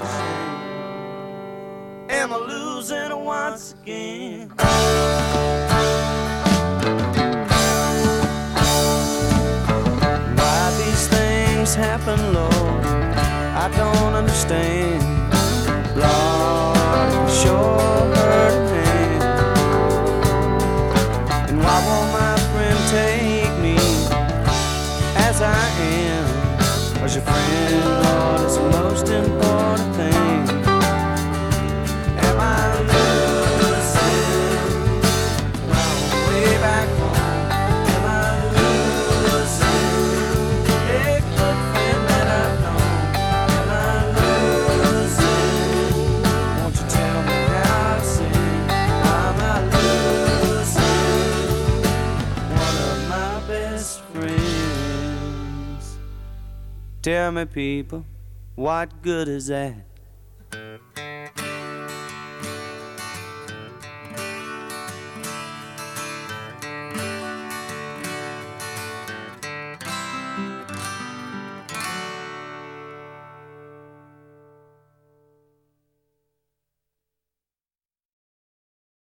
to sing. Am I losing once again? Why these things happen, Lord, I don't understand. Lord, it sure hurt me. And why won't my friend take me as I am? 'Cause your friend, Lord, is the most important thing. Am I losing my way back home? Am I losing a good friend that I've known? Am I losing? Won't you tell me how to sing? Am I losing one of my best friends? Tell me, people, what good is that?